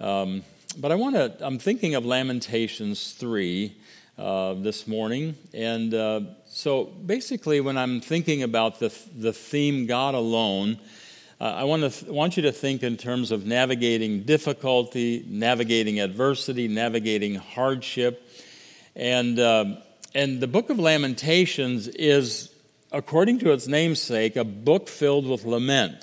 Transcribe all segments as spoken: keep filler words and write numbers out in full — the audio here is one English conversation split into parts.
Um, but I want to, I'm thinking of Lamentations three uh, this morning. And uh, so basically when I'm thinking about the, the theme God alone, uh, I want to th- want you to think in terms of navigating difficulty, navigating adversity, navigating hardship. And, uh, and the book of Lamentations is, according to its namesake, a book filled with lament.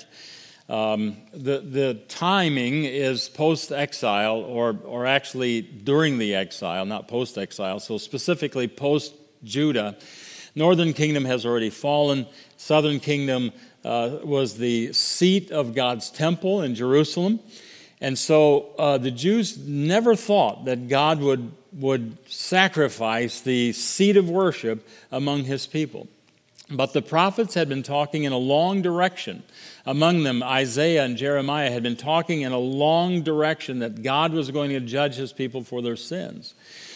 Um, the the timing is post-exile, or or actually during the exile, not post-exile. So specifically post-Judah, Northern Kingdom has already fallen. Southern Kingdom uh, was the seat of God's temple in Jerusalem, and so uh, the Jews never thought that God would would sacrifice the seat of worship among His people. But the prophets had been talking in a long direction. Among them, Isaiah and Jeremiah had been talking in a long direction that God was going to judge His people for their sins.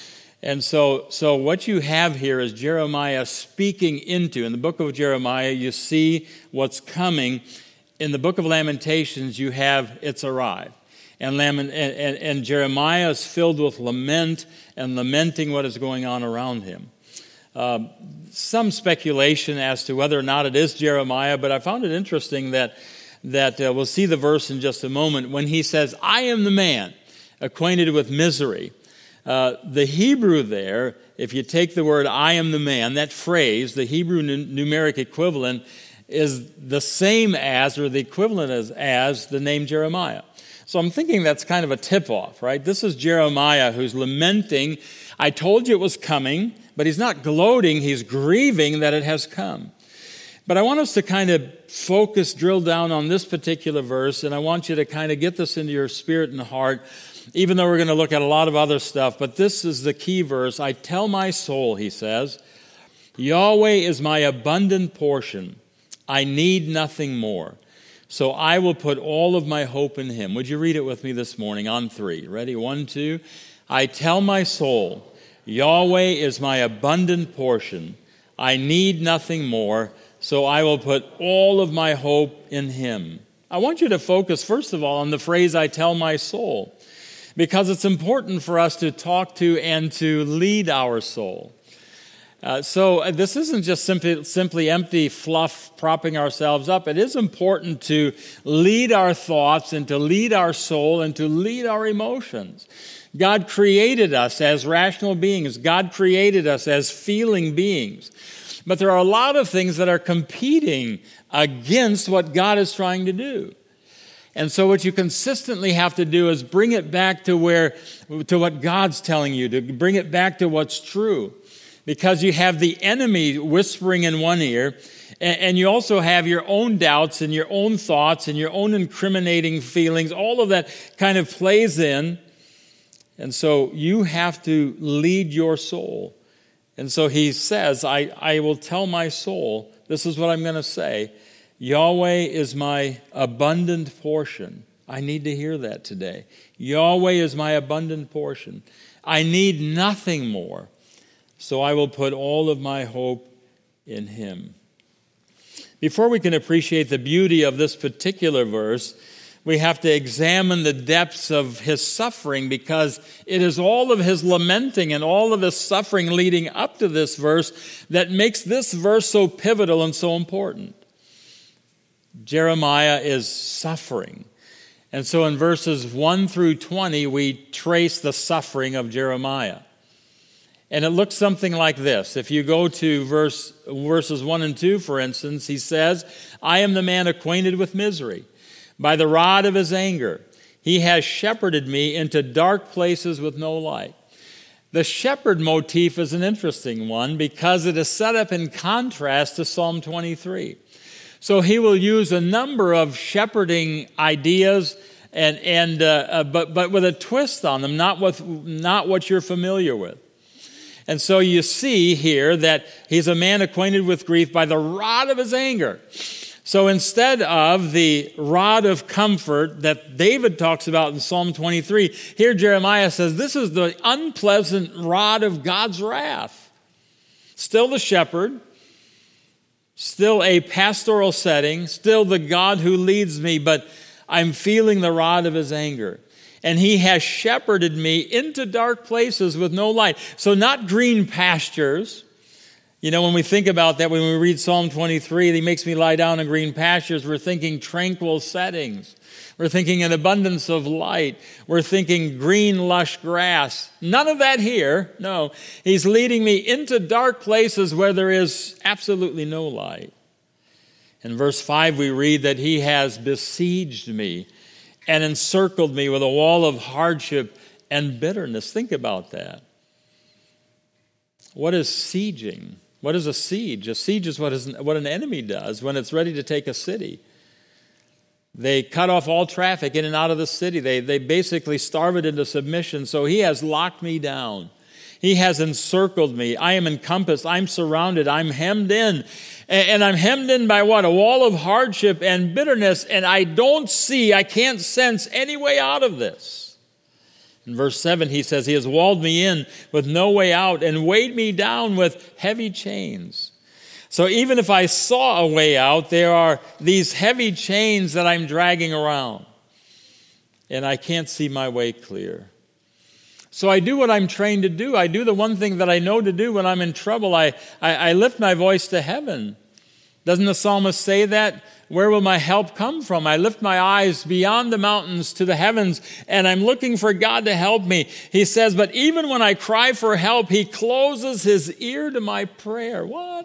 And so, so what you have here is Jeremiah speaking into. In the book of Jeremiah, you see what's coming. In the book of Lamentations, you have it's arrived. And, Lament, and, and, and Jeremiah is filled with lament and lamenting what is going on around him. Uh, some speculation as to whether or not it is Jeremiah, but I found it interesting that that uh, we'll see the verse in just a moment when he says, "I am the man acquainted with misery." Uh, the Hebrew there, if you take the word "I am the man," that phrase, the Hebrew n- numeric equivalent, is the same as, or the equivalent as, as the name Jeremiah. So I'm thinking that's kind of a tip-off, right? This is Jeremiah who's lamenting. I told you it was coming. But he's not gloating, he's grieving that it has come. But I want us to kind of focus, drill down on this particular verse, and I want you to kind of get this into your spirit and heart, even though we're going to look at a lot of other stuff. But this is the key verse. I tell my soul, he says, Yahweh is my abundant portion. I need nothing more. So I will put all of my hope in Him. Would you read it with me this morning on three? Ready? One, two. I tell my soul, Yahweh is my abundant portion. I need nothing more, so I will put all of my hope in Him. I want you to focus, first of all, on the phrase, I tell my soul, because it's important for us to talk to and to lead our soul. Uh, so this isn't just simply, simply empty fluff propping ourselves up. It is important to lead our thoughts and to lead our soul and to lead our emotions. God created us as rational beings. God created us as feeling beings. But there are a lot of things that are competing against what God is trying to do. And so what you consistently have to do is bring it back to where, to what God's telling you, to bring it back to what's true. Because you have the enemy whispering in one ear, and you also have your own doubts and your own thoughts and your own incriminating feelings. All of that kind of plays in. And so you have to lead your soul. And so he says, I, I will tell my soul, this is what I'm going to say, Yahweh is my abundant portion. I need to hear that today. Yahweh is my abundant portion. I need nothing more. So I will put all of my hope in Him. Before we can appreciate the beauty of this particular verse, we have to examine the depths of His suffering, because it is all of His lamenting and all of His suffering leading up to this verse that makes this verse so pivotal and so important. Jeremiah is suffering. And so in verses one through twenty, we trace the suffering of Jeremiah. And it looks something like this. If you go to verse verses one and two, for instance, he says, I am the man acquainted with misery. By the rod of His anger, He has shepherded me into dark places with no light. The shepherd motif is an interesting one because it is set up in contrast to Psalm twenty-three. So he will use a number of shepherding ideas, and and uh, uh, but but with a twist on them, not with not what you're familiar with. And so you see here that he's a man acquainted with grief by the rod of His anger. So instead of the rod of comfort that David talks about in Psalm twenty-three, here Jeremiah says this is the unpleasant rod of God's wrath. Still the shepherd, still a pastoral setting, still the God who leads me, but I'm feeling the rod of His anger. And he has shepherded me into dark places with no light. So not green pastures. You know, when we think about that, when we read Psalm twenty-three, he makes me lie down in green pastures, we're thinking tranquil settings. We're thinking an abundance of light. We're thinking green, lush grass. None of that here. No. He's leading me into dark places where there is absolutely no light. In verse five, we read that he has besieged me and encircled me with a wall of hardship and bitterness. Think about that. What is sieging? What is a siege? A siege is what, is what an enemy does when it's ready to take a city. They cut off all traffic in and out of the city. They, they basically starve it into submission. So he has locked me down. He has encircled me. I am encompassed. I'm surrounded. I'm hemmed in. And I'm hemmed in by what? A wall of hardship and bitterness. And I don't see, I can't sense any way out of this. In verse seven, he says, he has walled me in with no way out and weighed me down with heavy chains. So even if I saw a way out, there are these heavy chains that I'm dragging around. And I can't see my way clear. So I do what I'm trained to do. I do the one thing that I know to do when I'm in trouble. I, I, I lift my voice to heaven. Doesn't the psalmist say that? Where will my help come from? I lift my eyes beyond the mountains to the heavens, and I'm looking for God to help me. He says, but even when I cry for help, he closes his ear to my prayer. What?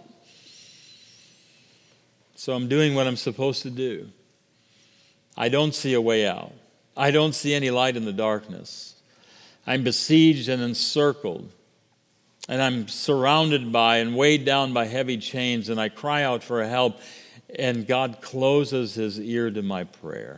So I'm doing what I'm supposed to do. I don't see a way out. I don't see any light in the darkness. I'm besieged and encircled, and I'm surrounded by and weighed down by heavy chains, and I cry out for help, and God closes his ear to my prayer.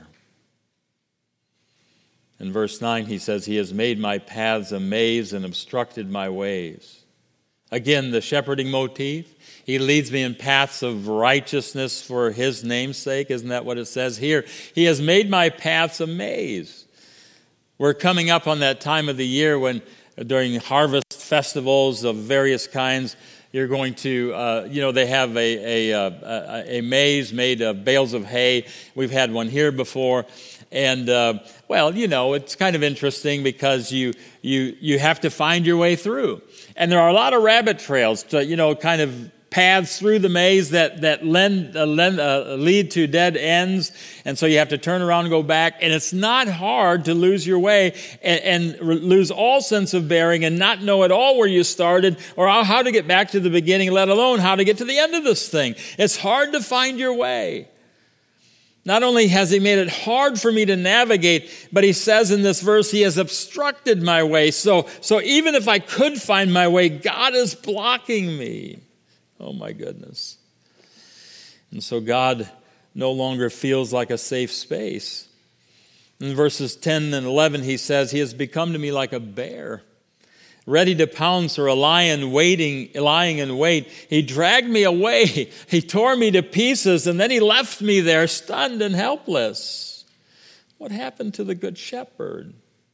In verse nine, he says, he has made my paths a maze and obstructed my ways. Again, the shepherding motif. He leads me in paths of righteousness for his name's sake. Isn't that what it says here? He has made my paths a maze. We're coming up on that time of the year when during harvest festivals of various kinds, you're going to, uh, you know, they have a, a, a, a maze made of bales of hay. We've had one here before. And, uh, well, you know, it's kind of interesting because you, you, you have to find your way through. And there are a lot of rabbit trails to, you know, kind of paths through the maze that, that lend, uh, lend, uh, lead to dead ends. And so you have to turn around and go back. And it's not hard to lose your way and, and re- lose all sense of bearing and not know at all where you started or how to get back to the beginning, let alone how to get to the end of this thing. It's hard to find your way. Not only has he made it hard for me to navigate, but he says in this verse, he has obstructed my way. So, so even if I could find my way, God is blocking me. Oh my goodness. And so God no longer feels like a safe space. In verses ten and eleven, he says, he has become to me like a bear, ready to pounce, or a lion waiting, lying in wait. He dragged me away. He tore me to pieces, and then he left me there stunned and helpless. What happened to the good shepherd?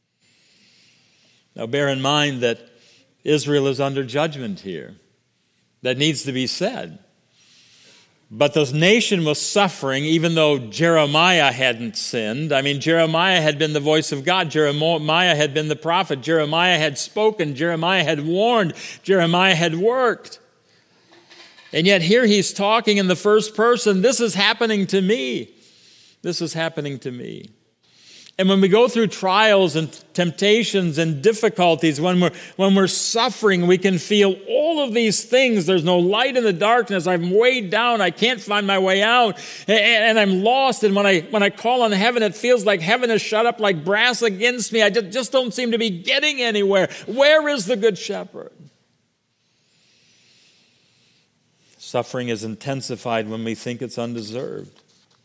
Now bear in mind that Israel is under judgment here. That needs to be said. But the nation was suffering even though Jeremiah hadn't sinned. I mean, Jeremiah had been the voice of God. Jeremiah had been the prophet. Jeremiah had spoken. Jeremiah had warned. Jeremiah had worked. And yet here he's talking in the first person. This is happening to me. This is happening to me. And when we go through trials and temptations and difficulties, when we're, when we're suffering, we can feel all of these things. There's no light in the darkness. I'm weighed down. I can't find my way out. And, and I'm lost. And when I, when I call on heaven, it feels like heaven is shut up like brass against me. I just, just don't seem to be getting anywhere. Where is the good shepherd? Suffering is intensified when we think it's undeserved.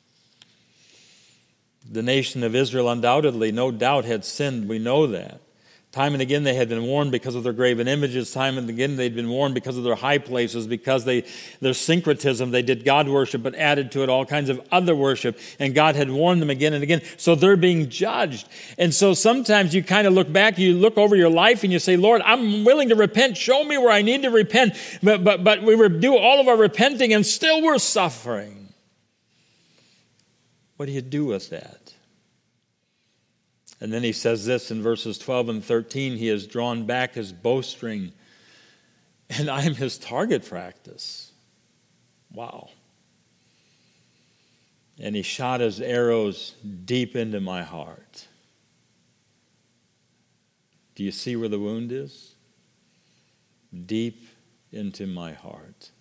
The nation of Israel undoubtedly, no doubt, had sinned. We know that. Time and again they had been warned because of their graven images. Time and again they'd been warned because of their high places, because they their syncretism. They did God worship but added to it all kinds of other worship. And God had warned them again and again. So they're being judged. And so sometimes you kind of look back, you look over your life and you say, Lord, I'm willing to repent. Show me where I need to repent. But, but, but we do all of our repenting and still we're suffering. What do you do with that? And then he says this in verses twelve and thirteen, he has drawn back his bowstring, and I am his target practice. Wow. And he shot his arrows deep into my heart. Do you see where the wound is? Deep into my heart.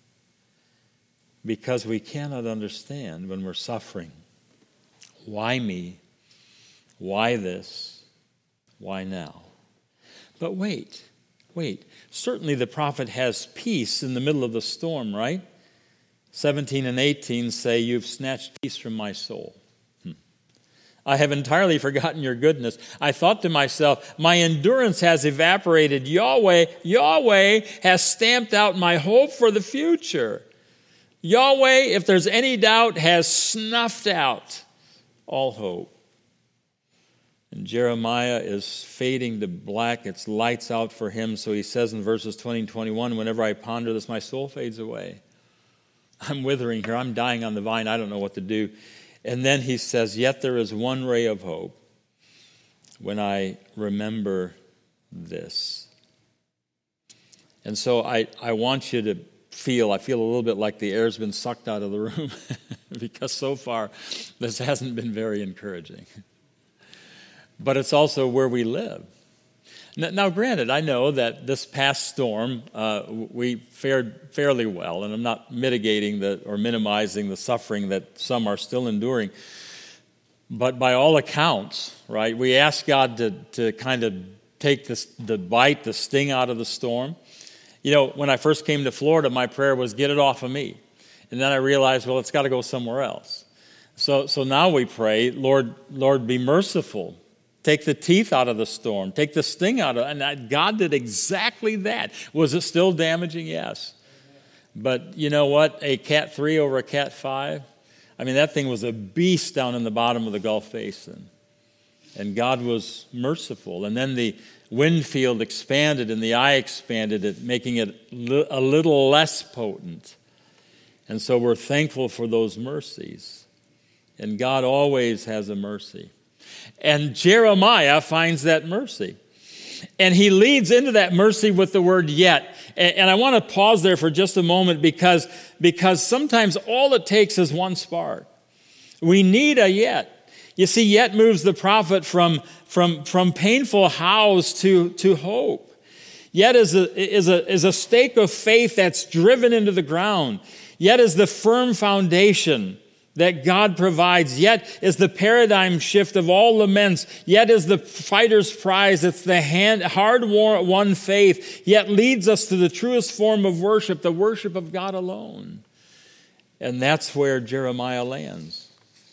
Because we cannot understand when we're suffering. Why me? Why this? Why now? But wait, wait. Certainly the prophet has peace in the middle of the storm, right? seventeen and eighteen say, you've snatched peace from my soul. Hmm. I have entirely forgotten your goodness. I thought to myself, my endurance has evaporated. Yahweh, Yahweh has stamped out my hope for the future. Yahweh, if there's any doubt, has snuffed out all hope. And Jeremiah is fading to black. It's lights out for him. So he says in verses twenty and twenty-one, whenever I ponder this, my soul fades away. I'm withering here. I'm dying on the vine. I don't know what to do. And then he says, yet there is one ray of hope when I remember this. And so I, I want you to feel, I feel a little bit like the air's been sucked out of the room because so far this hasn't been very encouraging. But it's also where we live. Now, granted, I know that this past storm, uh, we fared fairly well, and I'm not mitigating the or minimizing the suffering that some are still enduring. But by all accounts, right, we ask God to, to kind of take this, the bite, the sting out of the storm. You know, when I first came to Florida, my prayer was, get it off of me. And then I realized, well, it's got to go somewhere else. So, so now we pray, Lord, Lord, be merciful. Take the teeth out of the storm. Take the sting out of it. And God did exactly that. Was it still damaging? Yes. But you know what? A Cat three over a Cat five? I mean, that thing was a beast down in the bottom of the Gulf Basin. And God was merciful. And then the wind field expanded and the eye expanded it, making it a little less potent. And so we're thankful for those mercies. And God always has a mercy. And Jeremiah finds that mercy. And he leads into that mercy with the word yet. And I want to pause there for just a moment because, because sometimes all it takes is one spark. We need a yet. You see, yet moves the prophet from, from, from painful hows to, to hope. Yet is a, is, a, is a stake of faith that's driven into the ground. Yet is the firm foundation that God provides. Yet is the paradigm shift of all laments. Yet is the fighter's prize. It's the hand, hard-won faith. Yet leads us to the truest form of worship, the worship of God alone. And that's where Jeremiah lands.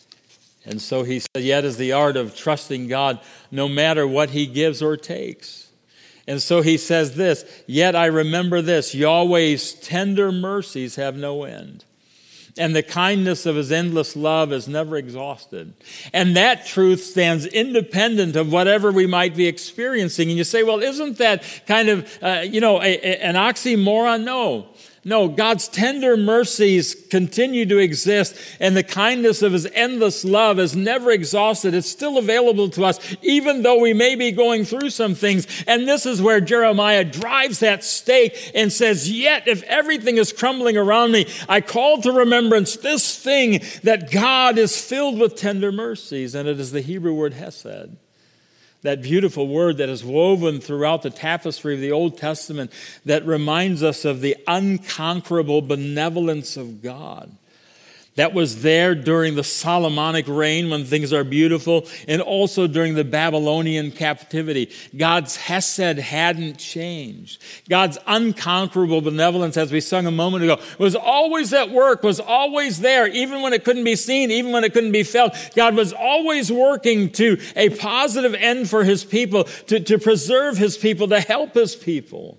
And so he said, yet is the art of trusting God no matter what he gives or takes. And so he says this, yet I remember this, Yahweh's tender mercies have no end. And the kindness of his endless love is never exhausted. And that truth stands independent of whatever we might be experiencing. And you say, well, isn't that kind of, uh, you know, a, a, an oxymoron? No. No, God's tender mercies continue to exist, and the kindness of his endless love is never exhausted. It's still available to us, even though we may be going through some things. And this is where Jeremiah drives that stake and says, yet if everything is crumbling around me, I call to remembrance this thing, that God is filled with tender mercies, and it is the Hebrew word hesed. That beautiful word that is woven throughout the tapestry of the Old Testament that reminds us of the unconquerable benevolence of God. That was there during the Solomonic reign when things are beautiful, and also during the Babylonian captivity. God's hesed hadn't changed. God's unconquerable benevolence, as we sung a moment ago, was always at work, was always there, even when it couldn't be seen, even when it couldn't be felt. God was always working to a positive end for his people, to, to preserve his people, to help his people.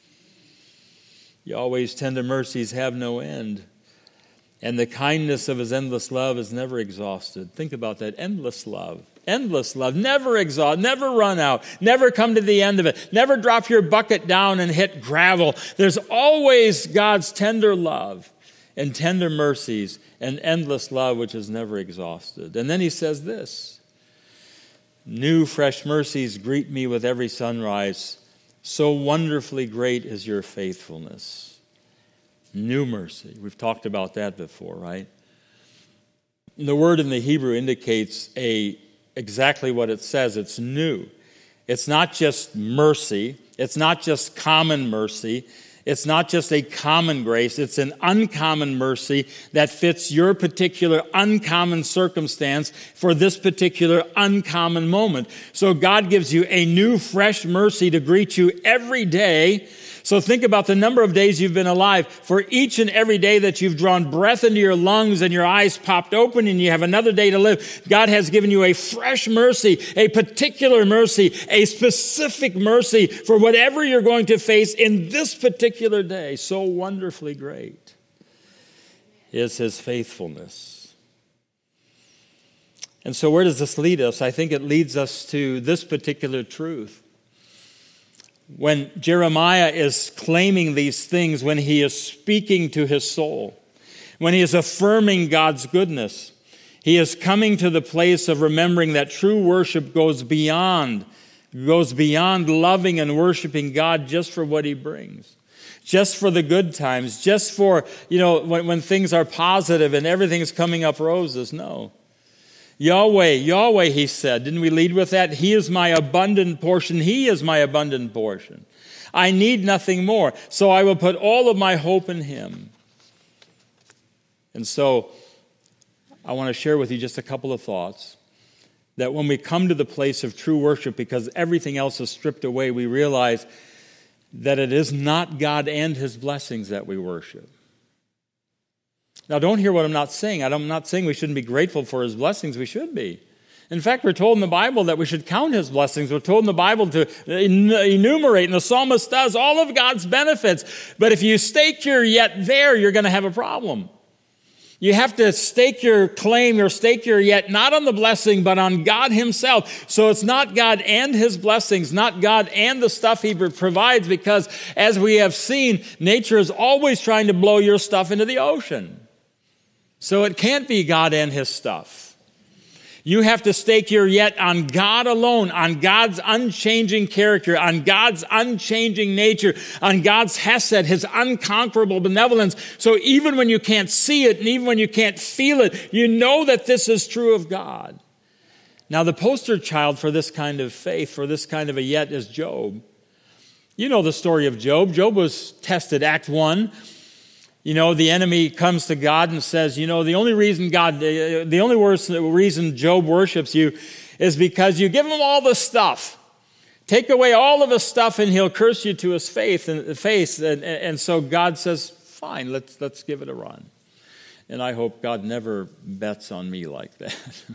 Yahweh's tender mercies have no end. And the kindness of his endless love is never exhausted. Think about that. Endless love. Endless love. Never exhaust. Never run out. Never come to the end of it. Never drop your bucket down and hit gravel. There's always God's tender love and tender mercies and endless love which is never exhausted. And then he says this. New fresh mercies greet me with every sunrise. So wonderfully great is your faithfulness. New mercy. We've talked about that before, right? The word in the Hebrew indicates a exactly what it says. It's new. It's not just mercy. It's not just common mercy. It's not just a common grace. It's an uncommon mercy that fits your particular uncommon circumstance for this particular uncommon moment. So God gives you a new, fresh mercy to greet you every day. So think about the number of days you've been alive. For each and every day that you've drawn breath into your lungs and your eyes popped open and you have another day to live, God has given you a fresh mercy, a particular mercy, a specific mercy for whatever you're going to face in this particular day. So wonderfully great is His faithfulness. And so where does this lead us? I think it leads us to this particular truth. When Jeremiah is claiming these things, when he is speaking to his soul, when he is affirming God's goodness, he is coming to the place of remembering that true worship goes beyond, goes beyond loving and worshiping God just for what He brings, just for the good times, just for, you know, when, when things are positive and everything's coming up roses. No. Yahweh, Yahweh, He said. Didn't we lead with that? He is my abundant portion. He is my abundant portion. I need nothing more. So I will put all of my hope in Him. And so I want to share with you just a couple of thoughts. That when we come to the place of true worship, because everything else is stripped away, we realize that it is not God and His blessings that we worship. Now, don't hear what I'm not saying. I'm not saying we shouldn't be grateful for His blessings. We should be. In fact, we're told in the Bible that we should count His blessings. We're told in the Bible to enumerate, and the psalmist does, all of God's benefits. But if you stake your yet there, you're going to have a problem. You have to stake your claim or stake your yet not on the blessing, but on God Himself. So it's not God and His blessings, not God and the stuff He provides, because as we have seen, nature is always trying to blow your stuff into the ocean. So it can't be God and His stuff. You have to stake your yet on God alone, on God's unchanging character, on God's unchanging nature, on God's hesed, His unconquerable benevolence. So even when you can't see it and even when you can't feel it, you know that this is true of God. Now the poster child for this kind of faith, for this kind of a yet, is Job. You know the story of Job. Job was tested, Act one. You know, the enemy comes to God and says, you know, the only reason God, the only reason Job worships you is because you give him all the stuff. Take away all of his stuff and he'll curse you to his face. And, face. and, and so God says, fine, let's, let's give it a run. And I hope God never bets on me like that.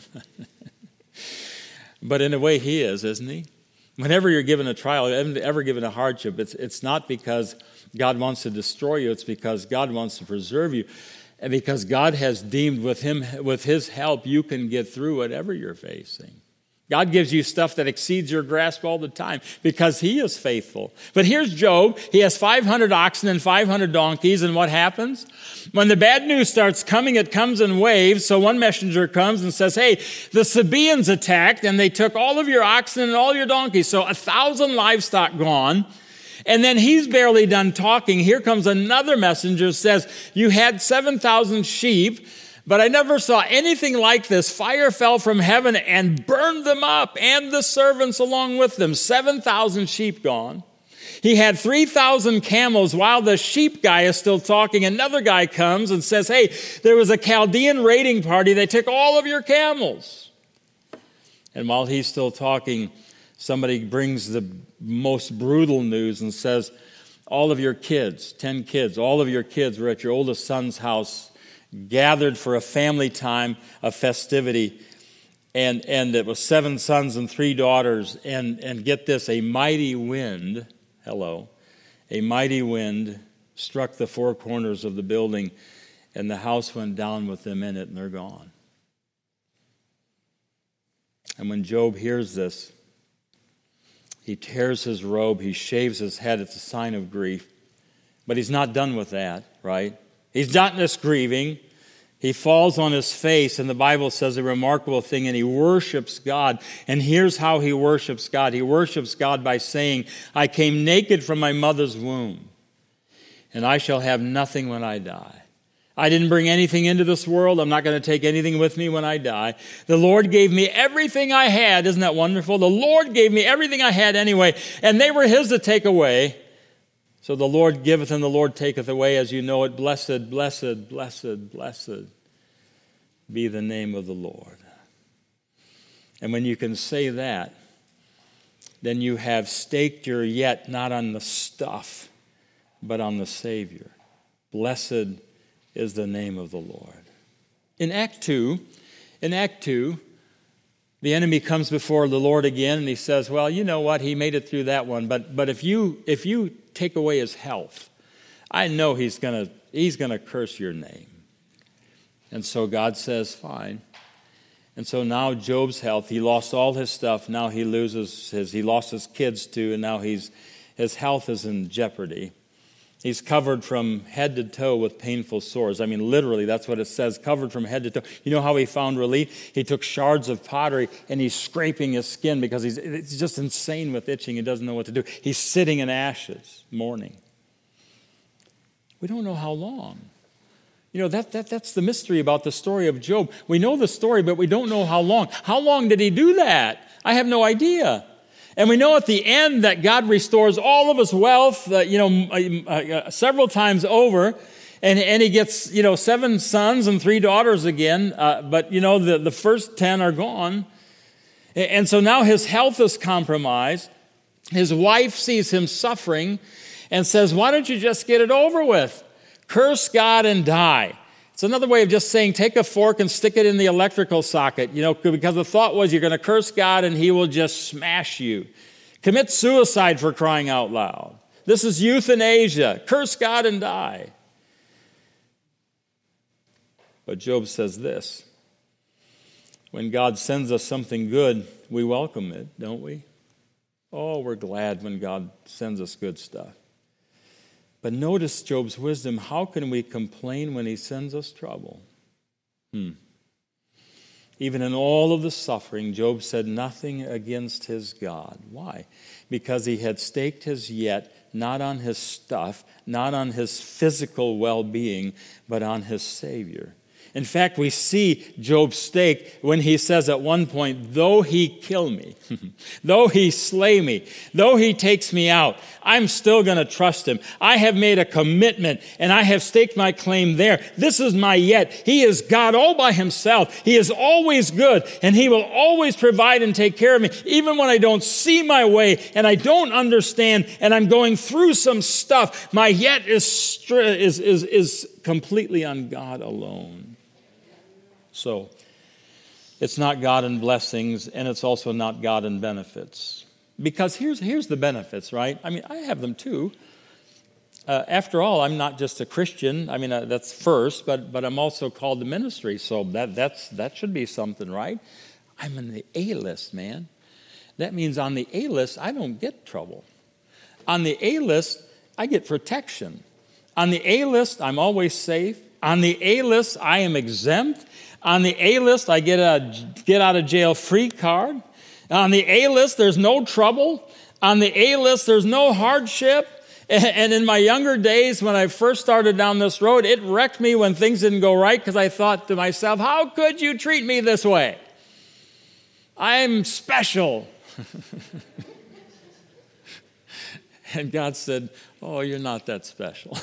But in a way, He is, isn't He? Whenever you're given a trial, ever given a hardship, it's, it's not because God wants to destroy you. It's because God wants to preserve you. And because God has deemed with him, with His help, you can get through whatever you're facing. God gives you stuff that exceeds your grasp all the time because He is faithful. But here's Job. He has five hundred oxen and five hundred donkeys. And what happens? When the bad news starts coming, it comes in waves. So one messenger comes and says, hey, the Sabaeans attacked and they took all of your oxen and all your donkeys. So a thousand livestock gone. And then he's barely done talking. Here comes another messenger who says, you had seven thousand sheep, but I never saw anything like this. Fire fell from heaven and burned them up and the servants along with them. seven thousand sheep gone. He had three thousand camels. While the sheep guy is still talking, another guy comes and says, hey, there was a Chaldean raiding party. They took all of your camels. And while he's still talking, somebody brings the most brutal news and says, all of your kids, ten kids, all of your kids were at your oldest son's house, gathered for a family time, a festivity. And, and it was seven sons and three daughters. And, and get this, a mighty wind, hello, a mighty wind struck the four corners of the building, and the house went down with them in it, and they're gone. And when Job hears this, he tears his robe, he shaves his head. It's a sign of grief. But he's not done with that, right? He's not just grieving. He falls on his face, and the Bible says a remarkable thing, and he worships God. And here's how he worships God. He worships God by saying, I came naked from my mother's womb, and I shall have nothing when I die. I didn't bring anything into this world. I'm not going to take anything with me when I die. The Lord gave me everything I had. Isn't that wonderful? The Lord gave me everything I had anyway, and they were his to take away. So the Lord giveth and the Lord taketh away, as you know it. Blessed, blessed, blessed, blessed be the name of the Lord. And when you can say that, then you have staked your yet not on the stuff, but on the Savior. Blessed is the name of the Lord. In Act two, in Act two, the enemy comes before the Lord again, and he says, well, you know what? He made it through that one, but but if you if you take away his health, I know he's gonna he's gonna curse your name. And so God says, fine. And so now Job's health, he lost all his stuff. Now he loses his, he lost his kids too, and now he's his health is in jeopardy. He's covered from head to toe with painful sores. I mean, literally, that's what it says, covered from head to toe. You know how he found relief? He took shards of pottery, and he's scraping his skin because he's, it's just insane with itching. He doesn't know what to do. He's sitting in ashes, mourning. We don't know how long. You know, that, that that's the mystery about the story of Job. We know the story, but we don't know how long. How long did he do that? I have no idea. And we know at the end that God restores all of his wealth, uh, you know, uh, uh, several times over. And, and he gets, you know, seven sons and three daughters again. Uh, but, you know, the, the first ten are gone. And so now his health is compromised. His wife sees him suffering and says, why don't you just get it over with? Curse God and die. It's another way of just saying, take a fork and stick it in the electrical socket, you know, because the thought was you're going to curse God and he will just smash you. Commit suicide, for crying out loud. This is euthanasia. Curse God and die. But Job says this, when God sends us something good, we welcome it, don't we? Oh, we're glad when God sends us good stuff. But notice Job's wisdom. How can we complain when he sends us trouble? Hmm. Even in all of the suffering, Job said nothing against his God. Why? Because he had staked his yet not on his stuff, not on his physical well-being, but on his Savior. In fact, we see Job's stake when he says at one point, though he kill me, though he slay me, though he takes me out, I'm still going to trust him. I have made a commitment, and I have staked my claim there. This is my yet. He is God all by himself. He is always good, and he will always provide and take care of me, even when I don't see my way, and I don't understand, and I'm going through some stuff. My yet is, is, is, is completely on God alone. So, it's not God in blessings, and it's also not God in benefits. Because here's, here's the benefits, right? I mean, I have them too. Uh, after all, I'm not just a Christian. I mean, uh, that's first, but but I'm also called to ministry, so that that's that should be something, right? I'm in the A-list, man. That means on the A-list, I don't get trouble. On the A-list, I get protection. On the A-list, I'm always safe. On the A-list, I am exempt. On the A-list, I get a get out of jail free card. On the A-list, there's no trouble. On the A-list, there's no hardship. And in my younger days, when I first started down this road, it wrecked me when things didn't go right because I thought to myself, how could you treat me this way? I'm special. And God said, oh, you're not that special.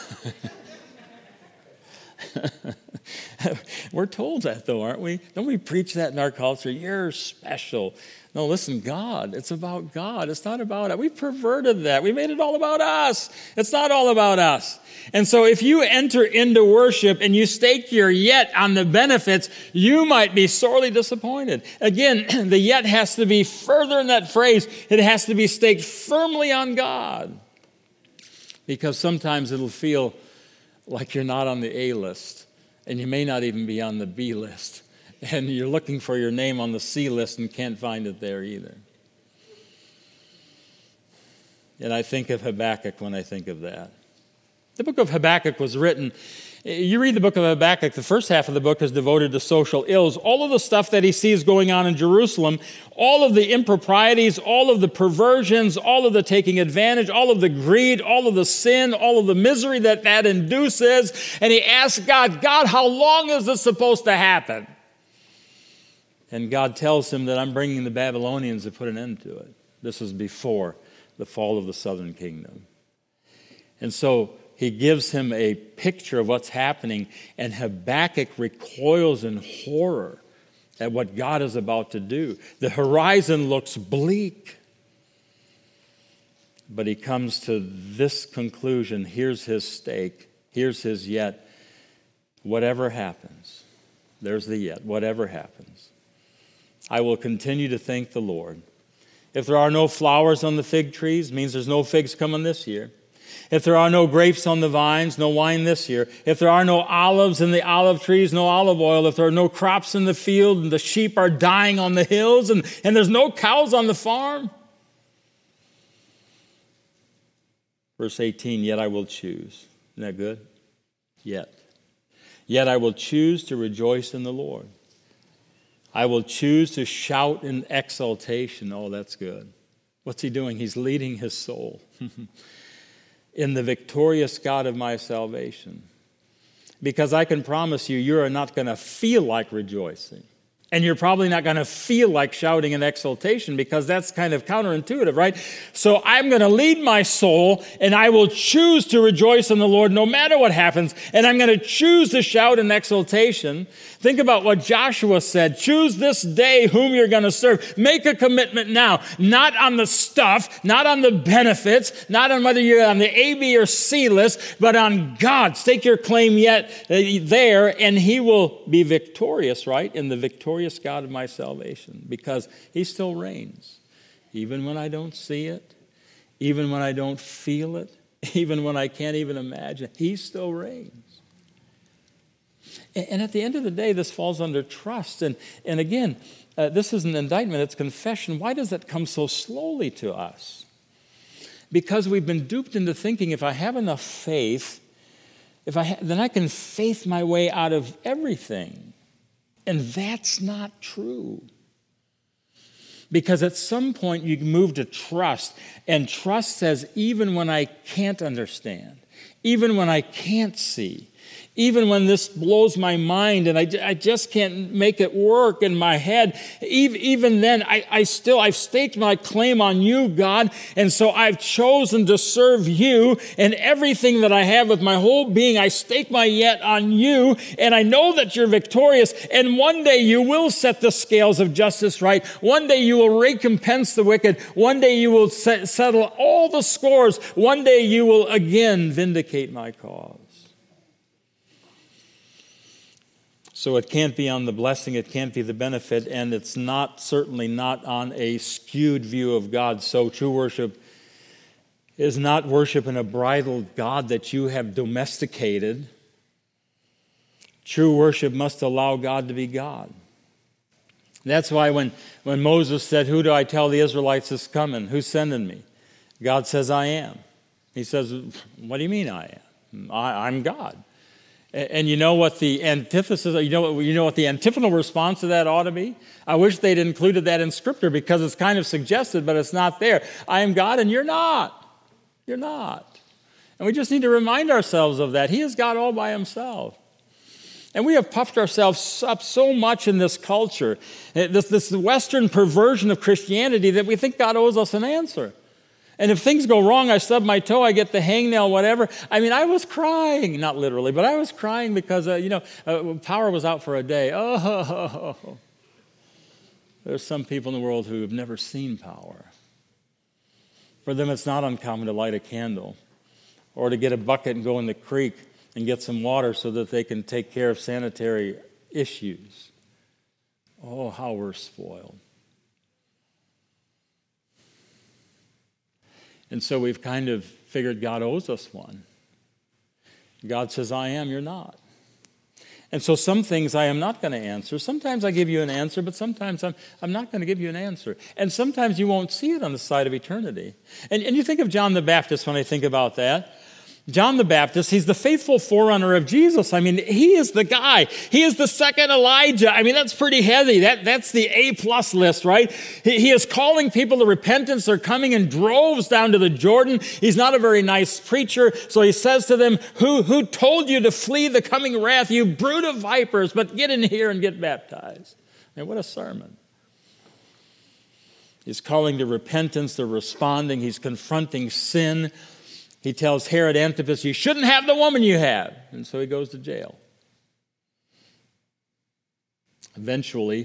We're told that, though, aren't we? Don't we preach that in our culture? You're special. No, listen, God. It's about God. It's not about us. We perverted that. We made it all about us. It's not all about us. And so if you enter into worship and you stake your yet on the benefits, you might be sorely disappointed. Again, the yet has to be further in that phrase. It has to be staked firmly on God. Because sometimes it'll feel like you're not on the A list, and you may not even be on the B list, and you're looking for your name on the C list and can't find it there either. And I think of Habakkuk when I think of that. The book of Habakkuk was written. You read the book of Habakkuk, the first half of the book is devoted to social ills. All of the stuff that he sees going on in Jerusalem, all of the improprieties, all of the perversions, all of the taking advantage, all of the greed, all of the sin, all of the misery that that induces. And he asks God, God, how long is this supposed to happen? And God tells him that I'm bringing the Babylonians to put an end to it. This is before the fall of the southern kingdom. And so he gives him a picture of what's happening, and Habakkuk recoils in horror at what God is about to do. The horizon looks bleak. But he comes to this conclusion. Here's his stake. Here's his yet. Whatever happens, there's the yet. Whatever happens, I will continue to thank the Lord. If there are no flowers on the fig trees, it means there's no figs coming this year. If there are no grapes on the vines, no wine this year. If there are no olives in the olive trees, no olive oil. If there are no crops in the field and the sheep are dying on the hills and, and there's no cows on the farm. Verse eighteen, yet I will choose. Isn't that good? Yet. Yet I will choose to rejoice in the Lord. I will choose to shout in exultation. Oh, that's good. What's he doing? He's leading his soul. In the victorious God of my salvation. Because I can promise you, you are not going to feel like rejoicing. And you're probably not going to feel like shouting in exultation because that's kind of counterintuitive, right? So I'm going to lead my soul and I will choose to rejoice in the Lord no matter what happens. And I'm going to choose to shout in exultation. Think about what Joshua said. Choose this day whom you're going to serve. Make a commitment now. Not on the stuff, not on the benefits, not on whether you're on the A, B, or C list, but on God. Stake your claim yet uh, there and he will be victorious, right? In the victorious God of my salvation, because he still reigns. Even when I don't see it, even when I don't feel it, even when I can't even imagine, he still reigns. And at the end of the day, this falls under trust. And, and again, uh, this is an indictment, it's confession. Why does that come so slowly to us? Because we've been duped into thinking if I have enough faith, if I ha- then I can faith my way out of everything. And that's not true. Because at some point you move to trust, and trust says, even when I can't understand, even when I can't see, even when this blows my mind and I, I just can't make it work in my head, even, even then, I, I still, I've staked my claim on you, God, and so I've chosen to serve you, and everything that I have with my whole being, I stake my yet on you, and I know that you're victorious, and one day you will set the scales of justice right. One day you will recompense the wicked. One day you will set, settle all the scores. One day you will again vindicate my cause. So it can't be on the blessing, it can't be the benefit, and it's not, certainly not on a skewed view of God. So true worship is not worship in a bridled God that you have domesticated. True worship must allow God to be God. That's why when, when Moses said, who do I tell the Israelites is coming? Who's sending me? God says, I am. He says, what do you mean I am? I, I'm God. And you know what the antithesis, you know what, you know what the antiphonal response to that ought to be? I wish they'd included that in Scripture because it's kind of suggested, but it's not there. I am God and you're not. You're not. And we just need to remind ourselves of that. He is God all by himself. And we have puffed ourselves up so much in this culture, this, this Western perversion of Christianity, that we think God owes us an answer. And if things go wrong, I stub my toe, I get the hangnail, whatever. I mean, I was crying, not literally, but I was crying because, uh, you know, uh, power was out for a day. Oh, there's some people in the world who have never seen power. For them, it's not uncommon to light a candle or to get a bucket and go in the creek and get some water so that they can take care of sanitary issues. Oh, how we're spoiled. And so we've kind of figured God owes us one. God says, I am, you're not. And so some things I am not going to answer. Sometimes I give you an answer, but sometimes I'm, I'm not going to give you an answer. And sometimes you won't see it on the side of eternity. And, and you think of John the Baptist when I think about that. John the Baptist, he's the faithful forerunner of Jesus. I mean, he is the guy. He is the second Elijah. I mean, that's pretty heavy. That, that's the A-plus list, right? He, he is calling people to repentance. They're coming in droves down to the Jordan. He's not a very nice preacher, so he says to them, who, who told you to flee the coming wrath, you brood of vipers, but get in here and get baptized. And what a sermon. He's calling to repentance. They're responding. He's confronting sin. He tells Herod Antipas, you shouldn't have the woman you have. And so he goes to jail. Eventually,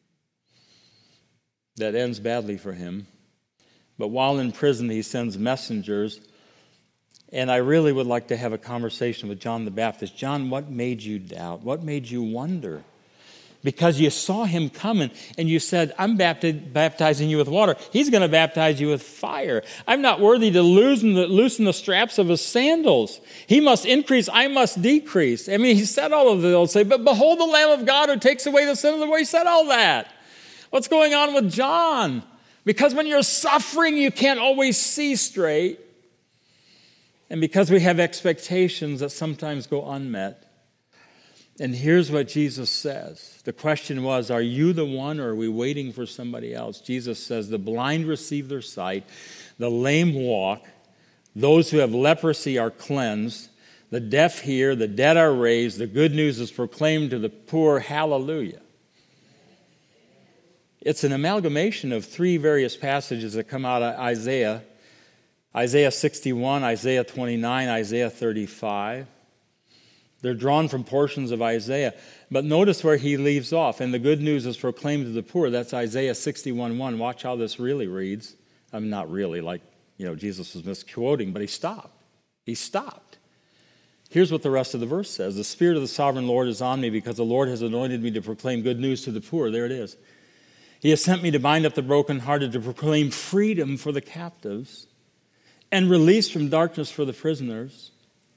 that ends badly for him. But while in prison, he sends messengers. And I really would like to have a conversation with John the Baptist. John, what made you doubt? What made you wonder? Because you saw him coming and you said, I'm baptizing you with water. He's going to baptize you with fire. I'm not worthy to loosen the, loosen the straps of his sandals. He must increase, I must decrease. I mean, he said all of those. Say, but behold the Lamb of God who takes away the sin of the world. He said all that. What's going on with John? Because when you're suffering, you can't always see straight. And because we have expectations that sometimes go unmet. And here's what Jesus says. The question was, are you the one or are we waiting for somebody else? Jesus says, the blind receive their sight, the lame walk, those who have leprosy are cleansed, the deaf hear, the dead are raised, the good news is proclaimed to the poor, hallelujah. It's an amalgamation of three various passages that come out of Isaiah. Isaiah sixty-one, Isaiah twenty-nine, Isaiah thirty-five. They're drawn from portions of Isaiah. But notice where he leaves off. And the good news is proclaimed to the poor. That's Isaiah sixty-one one. Watch how this really reads. I mean, not really, like, you know, Jesus was misquoting, but he stopped. He stopped. Here's what the rest of the verse says. The Spirit of the Sovereign Lord is on me because the Lord has anointed me to proclaim good news to the poor. There it is. He has sent me to bind up the brokenhearted, to proclaim freedom for the captives and release from darkness for the prisoners.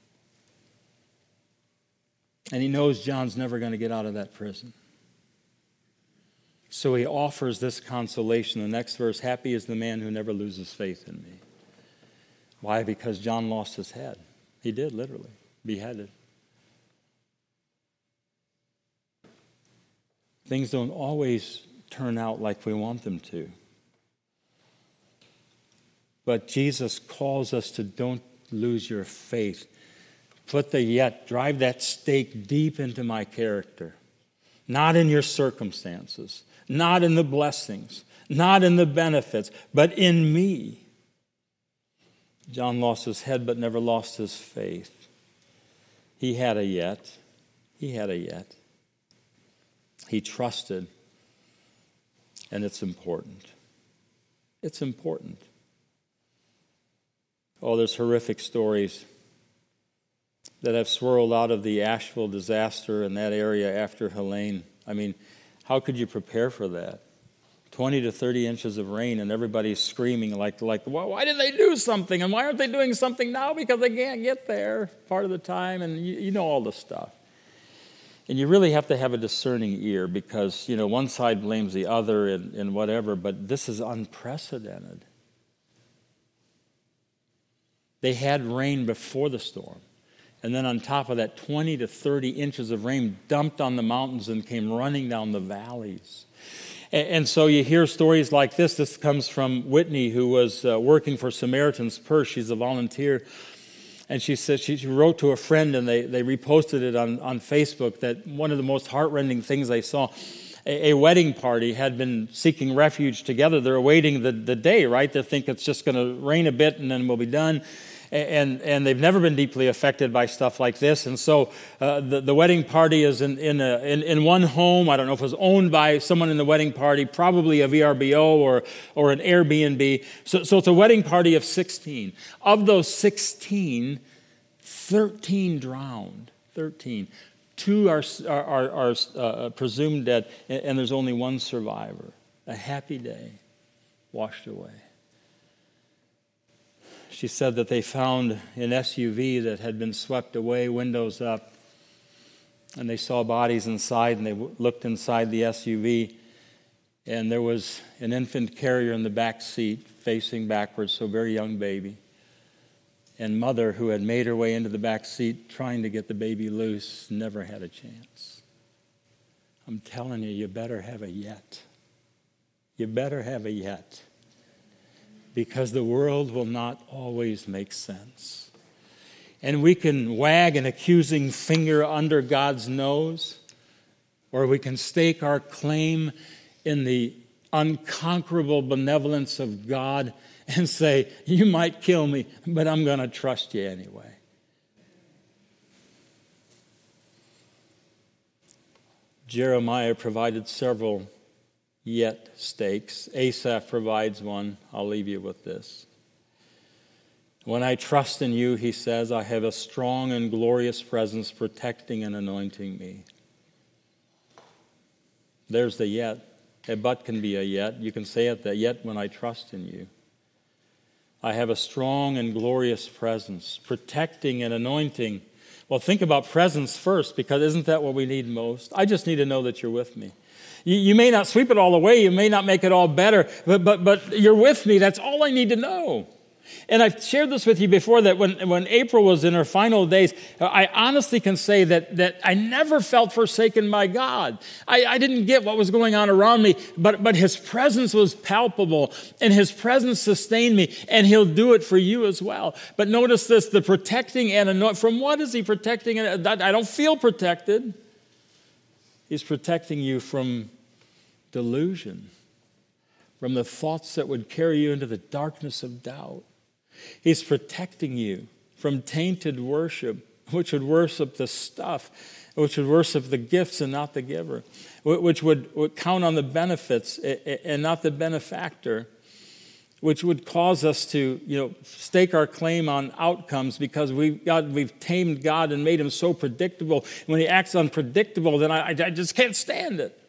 And he knows John's never going to get out of that prison. So he offers this consolation. The next verse, happy is the man who never loses faith in me. Why? Because John lost his head. He did, literally. Beheaded. Things don't always turn out like we want them to. But Jesus calls us to don't lose your faith. Put the yet, drive that stake deep into my character. Not in your circumstances, not in the blessings, not in the benefits, but in me. John lost his head but never lost his faith. He had a yet. He had a yet. He trusted. And it's important. It's important. Oh, there's horrific stories that have swirled out of the Asheville disaster in that area after Helene. I mean, how could you prepare for that? twenty to thirty inches of rain and everybody's screaming like, like, well, why didn't they do something? And why aren't they doing something now? Because they can't get there part of the time. And you, you know all the stuff. And you really have to have a discerning ear because, you know, one side blames the other and, and whatever, but this is unprecedented. They had rain before the storm. And then on top of that, twenty to thirty inches of rain dumped on the mountains and came running down the valleys. And, and so you hear stories like this. This comes from Whitney, who was uh, working for Samaritan's Purse. She's a volunteer. And she said she, she wrote to a friend, and they, they reposted it on, on Facebook, that one of the most heartrending things they saw, a, a wedding party had been seeking refuge together. They're awaiting the, the day, right? They think it's just going to rain a bit and then we'll be done. And and they've never been deeply affected by stuff like this. And so uh, the, the wedding party is in in, a, in in one home. I don't know if it was owned by someone in the wedding party, probably a V R B O or, or an Airbnb. So, so it's a wedding party of sixteen. Of those sixteen, thirteen drowned. thirteen. Two are, are, are, are uh, presumed dead, and, and there's only one survivor. A happy day washed away. She said that they found an S U V that had been swept away, windows up, and they saw bodies inside, and they looked inside the S U V, and there was an infant carrier in the back seat, facing backwards, so a very young baby. And mother, who had made her way into the back seat trying to get the baby loose, never had a chance. I'm telling you, you better have a yet. You better have a yet. Because the world will not always make sense. And we can wag an accusing finger under God's nose, or we can stake our claim in the unconquerable benevolence of God and say, you might kill me, but I'm going to trust you anyway. Jeremiah provided several yet stakes. Asaph provides one. I'll leave you with this. When I trust in you, he says, I have a strong and glorious presence protecting and anointing me. There's the yet. A but can be a yet. You can say it that yet when I trust in you. I have a strong and glorious presence, protecting and anointing. Well, think about presence first, because isn't that what we need most? I just need to know that you're with me. You, you may not sweep it all away. You may not make it all better, but, but, but you're with me. That's all I need to know. And I've shared this with you before, that when, when April was in her final days, I honestly can say that, that I never felt forsaken by God. I, I didn't get what was going on around me, but, but His presence was palpable, and His presence sustained me, and He'll do it for you as well. But notice this, the protecting and anointing. From what is He protecting? I don't feel protected. He's protecting you from delusion, from the thoughts that would carry you into the darkness of doubt. He's protecting you from tainted worship, which would worship the stuff, which would worship the gifts and not the giver, which would, would count on the benefits and not the benefactor, which would cause us to, you know, stake our claim on outcomes because we've, God, we've tamed God and made Him so predictable. When He acts unpredictable, then I, I just can't stand it.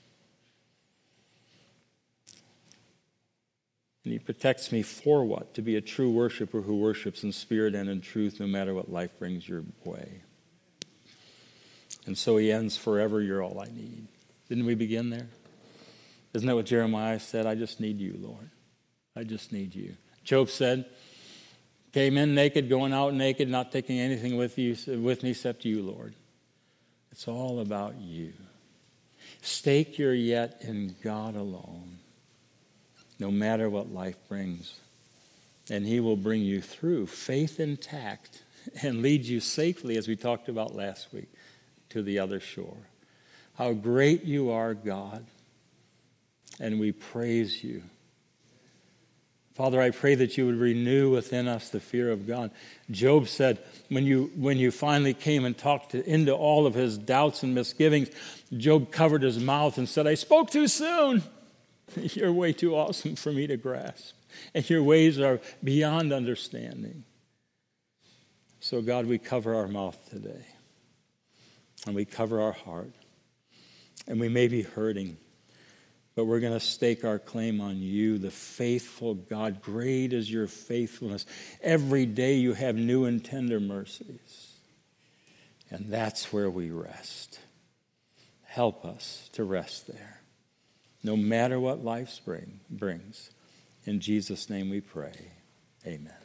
And He protects me for what? To be a true worshiper who worships in spirit and in truth, no matter what life brings your way. And so He ends, forever you're all I need. Didn't we begin there? Isn't that what Jeremiah said? I just need you, Lord. I just need you. Job said, came in naked, going out naked, not taking anything with you, with me except you, Lord. It's all about you. Stake your yet in God alone, no matter what life brings. And He will bring you through, faith intact, and lead you safely, as we talked about last week, to the other shore. How great you are, God, and we praise you. Father, I pray that you would renew within us the fear of God. Job said, when you when you finally came and talked to, into all of his doubts and misgivings, Job covered his mouth and said, I spoke too soon. You're way too awesome for me to grasp, and your ways are beyond understanding. So, God, we cover our mouth today, and we cover our heart, and we may be hurting, but we're going to stake our claim on you, the faithful God. Great is your faithfulness. Every day you have new and tender mercies, and that's where we rest. Help us to rest there, no matter what life spring brings. In Jesus' name we pray. Amen.